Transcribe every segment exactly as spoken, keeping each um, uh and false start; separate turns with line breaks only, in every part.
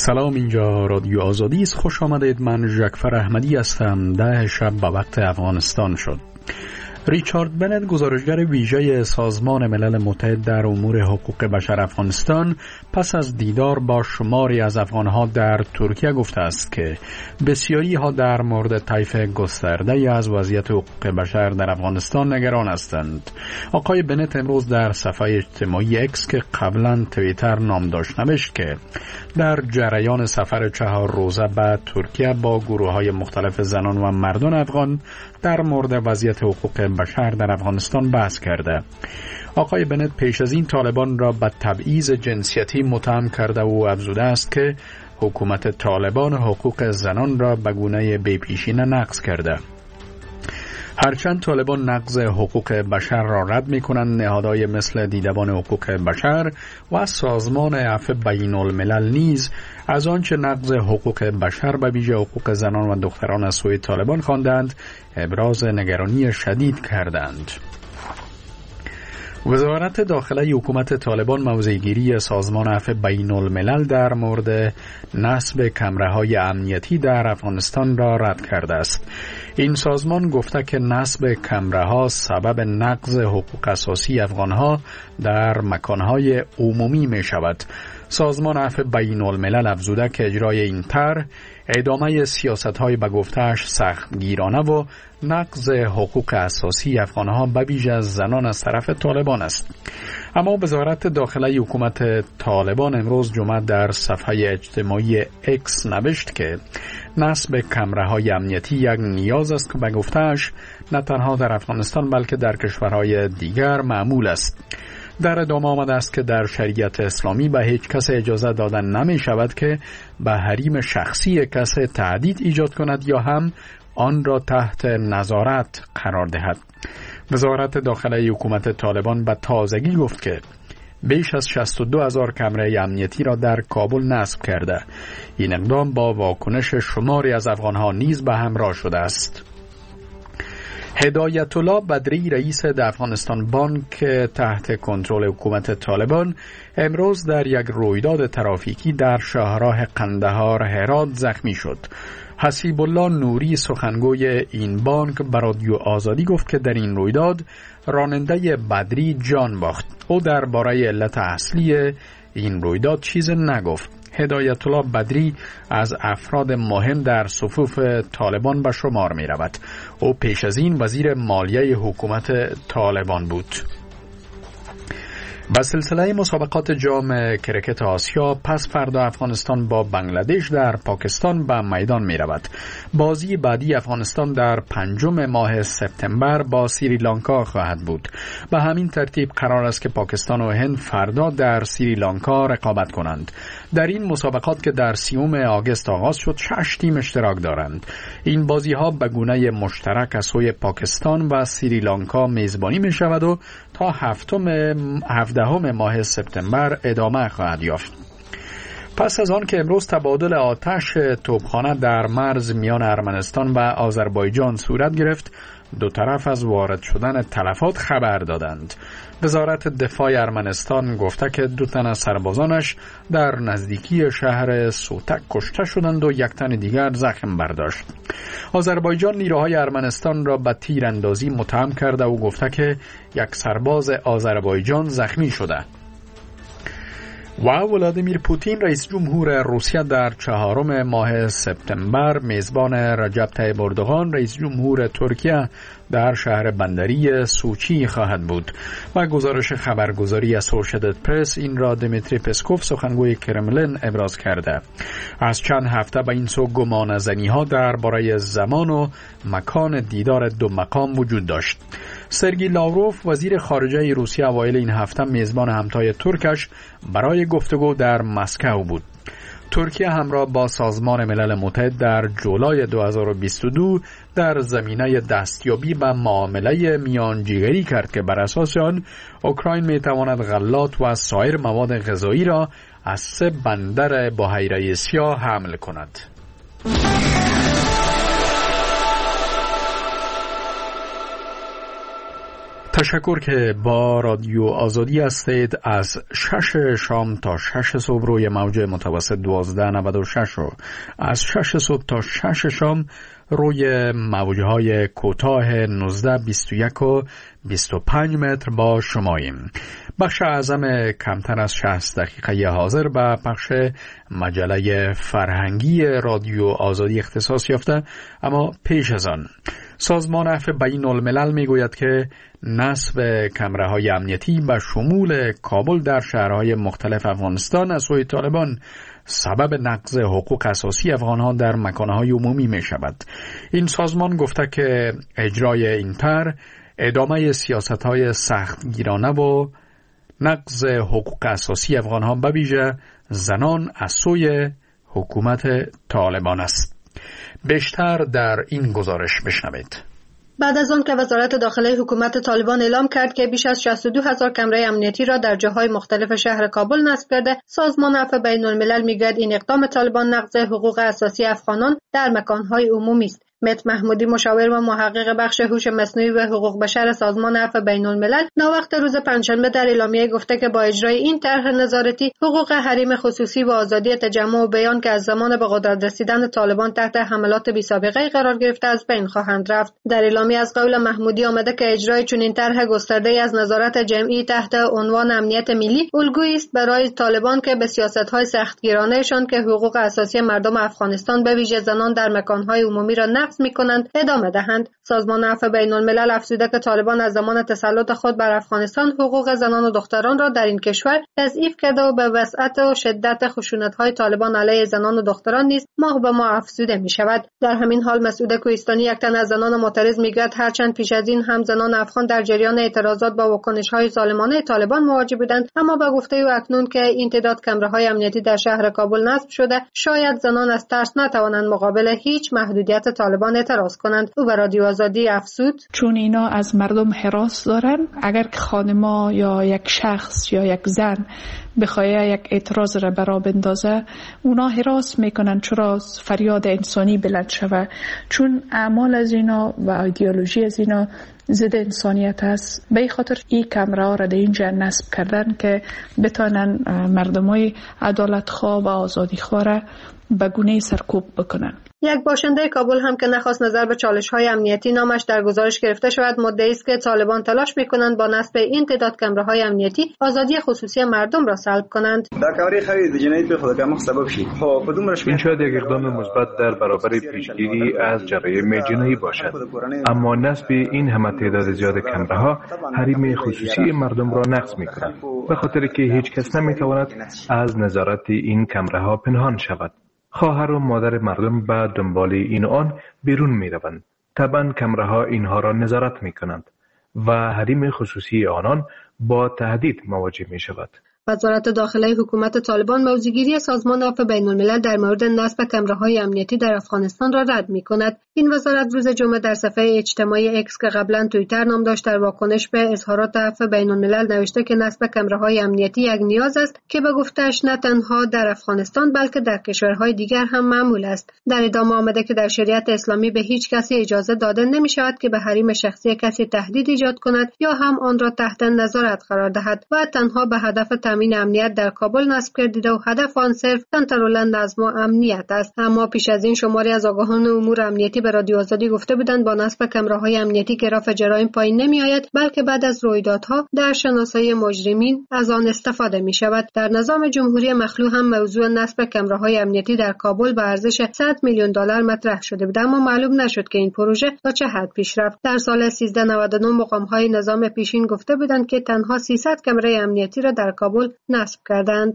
سلام، اینجا رادیو آزادی است. خوش آمدید. من ژکفر احمدی هستم. ده شب به وقت افغانستان شد. ریچارد بنت، گزارشگر ویژه سازمان ملل متحد در امور حقوق بشر افغانستان، پس از دیدار با شماری از افغانها در ترکیه گفته است که بسیاری ها در مورد طیف گسترده از وضعیت حقوق بشر در افغانستان نگران هستند. آقای بنت امروز در صفحه اجتماعی اکس که قبلا توییتر نام داشت نوشت که در جریان سفر چهار روزه به ترکیه با گروه های مختلف زنان و مردان افغان در مورد وضعیت حقوق بشر در افغانستان بحث کرده. آقای بنت پیش از این طالبان را به تبعیض جنسیتی متهم کرده و افزوده است که حکومت طالبان حقوق زنان را به گونه بی‌پیشینه نقض کرده. هرچند طالبان نقض حقوق بشر را رد می کنند، نهادهای مثل دیدبان حقوق بشر و سازمان عفو بین الملل نیز از آنچه نقض حقوق بشر به ویژه حقوق زنان و دختران از سوی طالبان خواندند ابراز نگرانی شدید کردند. وزارت داخله حکومت طالبان موضع‌گیری سازمان عفو بین الملل در مورد نصب کمره‌های امنیتی در افغانستان را رد کرده است. این سازمان گفته که نصب کمره‌ها سبب نقض حقوق اساسی افغان‌ها در مکان‌های عمومی می شود. سازمان عفو بین الملل افزوده که اجرای این طرح ادامه سیاست‌های به گفته‌اش سختگیرانه و نقض حقوق اساسی افغان‌ها به ویژه زنان از طرف طالبان است. اما وزارت داخله حکومت طالبان امروز جمعه در صفحه اجتماعی اکس نوشت که نصب کمره‌های امنیتی یک نیاز است که به گفته‌اش نه تنها در افغانستان بلکه در کشورهای دیگر معمول است. در ادامه آمده است که در شریعت اسلامی به هیچ کس اجازه دادن نمی شود که به حریم شخصی کس تهدید ایجاد کند یا هم آن را تحت نظارت قرار دهد. وزارت داخله حکومت طالبان به تازگی گفت که بیش از شصت و دو هزار کمره امنیتی را در کابل نصب کرده. این اقدام با واکنش شماری از افغانها نیز به همراه شده است. هدایت الله بدری، رئیس افغانستان بانک تحت کنترل حکومت طالبان، امروز در یک رویداد ترافیکی در شاهراه قندهار هرات زخمی شد. حسیب الله نوری، سخنگوی این بانک، به رادیو آزادی گفت که در این رویداد راننده بدری جان باخت. او درباره علت اصلی این رویداد چیز نگفت. هدایت الله بدری از افراد مهم در صفوف طالبان به شمار می رود. او پیش از این وزیر مالیه حکومت طالبان بود. با سلسله مسابقات جام کرکت آسیا پس فردا افغانستان با بنگلادش در پاکستان به میدان می رود. بازی بعدی افغانستان در پنجم ماه سپتامبر با سریلانکا خواهد بود. به همین ترتیب قرار است که پاکستان و هند فردا در سریلانکا رقابت کنند. در این مسابقات که در سیوم آگوست آغاز شد شش تیم اشتراک دارند. این بازی ها به گونه مشترک از سوی پاکستان و سریلانکا میزبانی می شود و تا هفتم هفدهم ماه سپتامبر ادامه خواهد یافت. پس از آن که امروز تبادل آتش توپخانه در مرز میان ارمنستان و آذربایجان صورت گرفت، دو طرف از وارد شدن تلفات خبر دادند. وزارت دفاع ارمنستان گفته که دو تن از سربازانش در نزدیکی شهر سوتک کشته شدند و یک تن دیگر زخم برداشت. آذربایجان نیروهای ارمنستان را به تیراندازی متهم کرده و گفته که یک سرباز آذربایجان زخمی شده. و ولادیمیر پوتین، رئیس جمهور روسیه، در چهارم ماه سپتامبر میزبان رجب طیب اردوغان، رئیس جمهور ترکیه، در شهر بندری سوچی خواهد بود. و گزارش خبرگزاری اسوشییتد پرس این را دمیتری پسکوف، سخنگوی کرملین، ابراز کرده. از چند هفته به این سو گمان زنی ها درباره زمان و مکان دیدار دو مقام وجود داشت. سرگئی لاوروف، وزیر خارجه روسیه، اوایل این هفته میزبان همتای ترکش برای گفتگو در مسکو بود. ترکیه همراه با سازمان ملل متحد در جولای دو هزار و بیست و دو در زمینه دستیابی به معامله میانجیگری کرد که بر اساس آن اوکراین میتواند غلات و سایر مواد غذایی را از سه بندر بحیره سیاه حمل کند. تشکر که با رادیو آزادی هستید. از شش شام تا شش صبح روی موج متوسط دوازده نود و شش و از شش صبح تا شش شام روی موجهای کوتاه نوزده بیست و یک و بیست و پنج متر با شماییم. بخش اعظم کمتر از شصت دقیقه حاضر به بخش مجله فرهنگی رادیو آزادی اختصاص یافته. اما پیش از آن سازمان عفو بین الملل می گوید که نصب کمره‌های امنیتی به شمول کابل در شهرهای مختلف افغانستان از سوی طالبان سبب نقض حقوق اساسی افغان‌ها در مکان‌های عمومی می شود. این سازمان گفته که اجرای این طرح ادامه سیاست‌های سختگیرانه و نقض حقوق اساسی افغان‌ها به ویژه زنان از سوی حکومت طالبان است. بیشتر در این گزارش بشنوید.
بعد از آن که وزارت داخله حکومت طالبان اعلام کرد که بیش از شصت و دو هزار کمره امنیتی را در جاهای مختلف شهر کابل نصب کرده، سازمان عفو بین الملل میگوید این اقدام طالبان نقض حقوق اساسی افغانان در مکانهای عمومی است. مت محمودی، مشاور و محقق بخش هوش مصنوعی و حقوق بشر سازمان عفو بین الملل، ناوقت روز پنجشنبه در اعلامیه گفته که با اجرای این طرح نظارتی حقوق حریم خصوصی و آزادی تجمع و بیان که از زمان به قدرت رسیدن طالبان تحت حملات بی‌سابقه قرار گرفته از بین خواهند رفت. در اعلامیه از قول محمودی آمده که اجرای چنین طرح گسترده‌ای از نظارت جمعی تحت عنوان امنیت ملی الگویی است برای طالبان که به سیاست‌های سختگیرانه‌شان که حقوق اساسی مردم افغانستان به ویژه زنان در مکان‌های عمومی را میکنند ادامه دهند. سازمان عفو بین الملل افزوده که طالبان از زمان تسلط خود بر افغانستان حقوق زنان و دختران را در این کشور تضعیف کرده و به وسعت و شدت خشونت‌های طالبان علیه زنان و دختران نیز ماه به ماه افزوده می شود. در همین حال مسعود کوهستانی، یک تن از زنان معترض، میگوید هرچند پیش از این هم زنان افغان در جریان اعتراضات با واکنش‌های ظالمانه طالبان مواجه بودند، اما به گفته او اکنون که این تعداد کمره‌های امنیتی در شهر کابل نصب شده، شاید زنان از ترس نتوانند مقابل هیچ محدودیت طالبان اعتراض کنند. او به رادیو آزادی افزود:
چون اینا از مردم هراس دارن، اگر که خانما یا یک شخص یا یک زن بخواه یک اعتراض را برا بندازه، اونا هراس میکنن چرا فریاد انسانی بلند شوه، چون اعمال از اینا و ایدئولوژی از اینا ضد انسانیت است. به این خاطر این کمره ها را در اینجا نصب کردن که بتانن مردمای عدالت خواه و آزادی خواه را به گونه سرکوب بکنن.
یک باشنده کابل هم که نخواست نظر به چالش‌های امنیتی نامش در گزارش گرفته شود، مدعی است که طالبان تلاش می‌کنند با نصب این تعداد کمره‌های امنیتی آزادی خصوصی مردم را سلب کنند.
این شاید یک اقدام مثبت در برابر پیشگیری از جرایم جنایی باشد، اما نصب این همه تعداد زیاد کمره‌ها حریم خصوصی مردم را نقض می‌کند، به خاطر که هیچ کس نمی‌تواند از نظارت این کمره‌ها پنهان شود. خواهر و مادر مردم به دنبال این آن بیرون می روند. طبعا کمره‌ها اینها را نظارت می کنند و حریم خصوصی آنان با تهدید مواجه می شود.
وزارت داخله حکومت طالبان موضوعگیری سازمان عفو بین الملل در مورد نصب کمره‌های امنیتی در افغانستان را رد می‌کند. این وزارت روز جمعه در صفحه اجتماعی اکس که قبلا توییتر نام داشت در واکنش به اظهارات عفو بین الملل نوشته که نصب کمره‌های امنیتی یک نیاز است که به گفته‌اش نه تنها در افغانستان بلکه در کشورهای دیگر هم معمول است. در ادامه آمده که در شریعت اسلامی به هیچ کسی اجازه داده نمی‌شود که به حریم شخصی کسی تهدید ایجاد کند یا هم آن را تحت نظارت قرار دهد و تنها به هدف تامین امنیت در کابل نصب گردیده و هدف آن صرف کنترل نظم و امنیت است. اما پیش از این شماری از آگاهان امور امنیتی به رادیو آزادی گفته بودند با نصب کمره‌های امنیتی گراف جرایم پایین نمی‌آید، بلکه بعد از رویدادها در شناسایی مجرمین از آن استفاده می‌شود. در نظام جمهوری مخلوع هم موضوع نصب کمره‌های امنیتی در کابل به ارزش صد میلیون دلار مطرح شده بود، اما معلوم نشد که این پروژه تا چه حد پیش رفت. در سال سیزده نود و نه مقام‌های نظام پیشین گفته بودند که تنها سیصد کمره امنیتی را در کابل نصب کردند.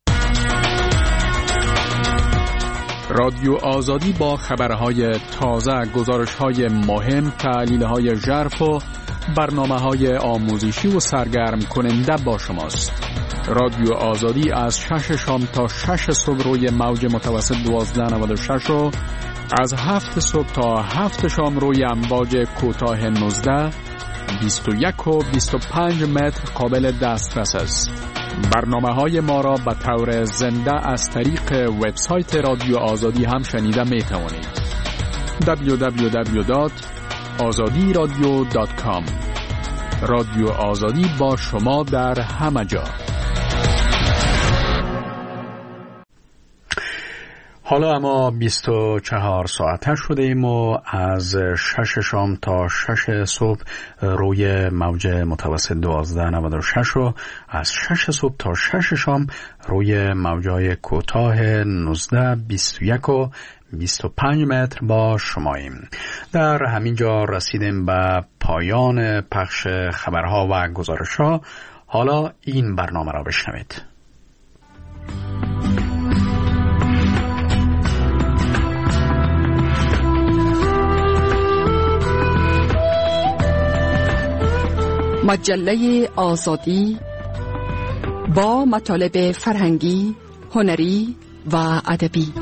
رادیو آزادی با خبرهای تازه، گزارش‌های مهم، تحلیل‌های ژرف و برنامه‌های آموزشی و سرگرم کننده با شماست. رادیو آزادی از شش شام تا شش صبح روی موج متوسط دوازده نود و شش و از هفت صبح تا هفت شام روی امواج کوتاه نوزده، بیست و یک و بیست و پنج متر قابل دسترس است. برنامه‌های ما را به طور زنده از طریق وبسایت رادیو آزادی هم شنیده می توانید. دبلیو دبلیو دبلیو دات آزادی رادیو دات کام رادیو آزادی با شما در همه جا. حالا اما بیست و چهار ساعته شده ایم و از شش شام تا شش صبح روی موج متوسط دوازده نود و شش و از شش صبح تا شش شام روی موجهای کوتاه نوزده بیست و یک و بیست و پنج متر با شماییم. در همین جا رسیدیم به پایان پخش خبرها و گزارشها. حالا این برنامه را بشنوید.
مجله آزادی با مطالب فرهنگی، هنری و ادبی.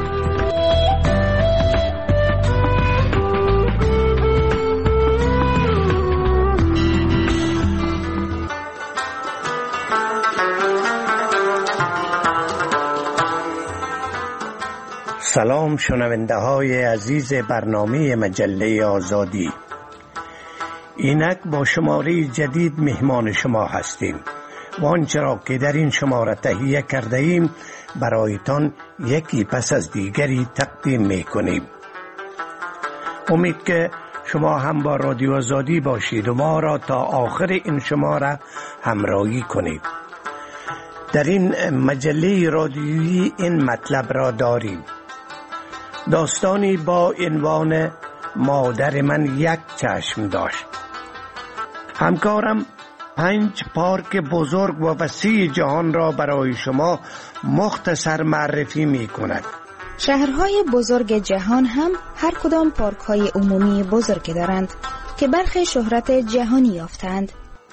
سلام شنونده های عزیز برنامه مجله آزادی. اینک با شماره جدید مهمان شما هستیم و آنچه را که در این شماره تهیه کرده ایم برایتان یکی پس از دیگری تقدیم می کنیم. امید که شما هم با رادیو آزادی باشید و ما را تا آخر این شماره همراهی کنید. در این مجله رادیویی این مطلب را داریم: داستانی با عنوان مادر من یک چشم داشت. همکارم پنج پارک بزرگ و وسیع جهان را برای شما مختصر معرفی می کند.
شهرهای بزرگ جهان هم هر کدام پارک های عمومی بزرگ دارند که برخی شهرت جهانی یافتند.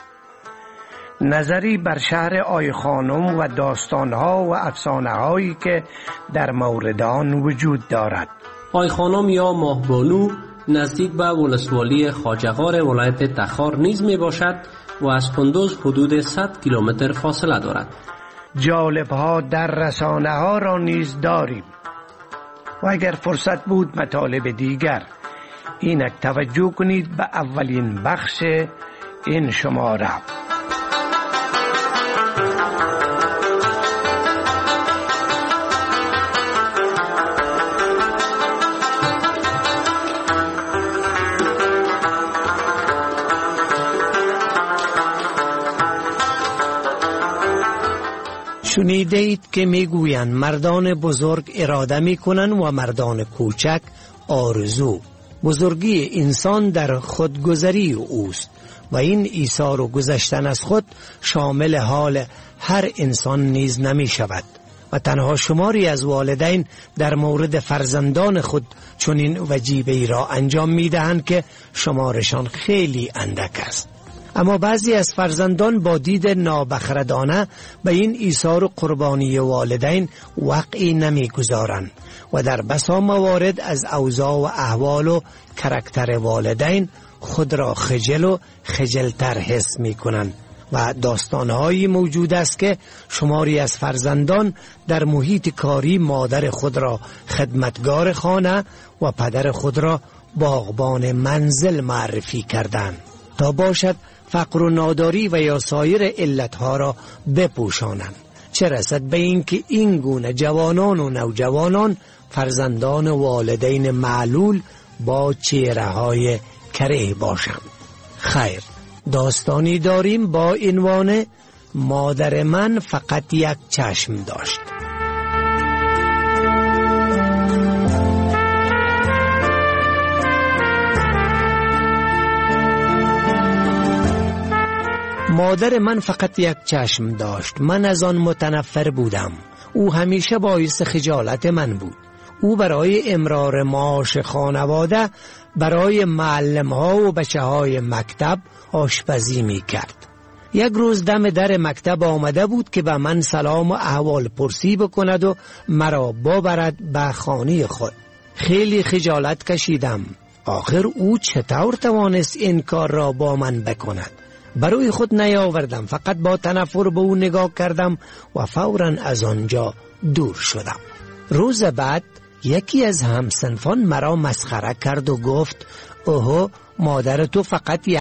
نظری بر شهر آی خانم و داستانها و افسانه هایی که در مورد آن وجود دارد.
آی خانم یا ماهبانو نزدیک به ولسوالی خواجه‌غار ولایت تخار نیز می باشد و از کندوز حدود صد کیلومتر فاصله دارد.
جالب‌ها در رسانه ها را نیز داریم و اگر فرصت بود مطالب دیگر. اینک توجه کنید به اولین بخش این شماره. شنیده اید که میگویند مردان بزرگ اراده میکنند و مردان کوچک آرزو. بزرگی انسان در خودگذری اوست و این ایثار و گذشتن از خود شامل حال هر انسان نیز نمی شود و تنها شماری از والدین در مورد فرزندان خود چنین وجیبه‌ای را انجام میدهند که شمارشان خیلی اندک است. اما بعضی از فرزندان با دید نابخردانه به این ایثار و قربانی والدین وقعی نمیگذارند و در بسا موارد از اوضاع و احوال و کرکتر والدین خود را خجل و خجلتر حس می کنند و داستانهایی موجود است که شماری از فرزندان در محیط کاری مادر خود را خدمتگار خانه و پدر خود را باغبان منزل معرفی کردند تا باشد فقر و ناداری و یا سایر علتها را بپوشانند، چه رسد به این که این گونه جوانان و نوجوانان فرزندان والدین معلول با چهره های کره باشند. خیر، داستانی داریم با عنوان مادر من فقط یک چشم داشت. مادر من فقط یک چشم داشت. من از آن متنفر بودم. او همیشه باعث خجالت من بود. او برای امرار معاش خانواده برای معلم ها و بچه های مکتب آشپزی می کرد. یک روز دم در مکتب آمده بود که به من سلام و احوال پرسی بکند و مرا ببرد به خانه خود. خیلی خجالت کشیدم. آخر او چطور توانست این کار را با من بکند؟ برای خود نیاوردم، فقط با تنفر به او نگاه کردم و فوراً از آنجا دور شدم. روز بعد یکی از همسنفان مرا مسخره کرد و گفت اوه، مادر تو فقط یک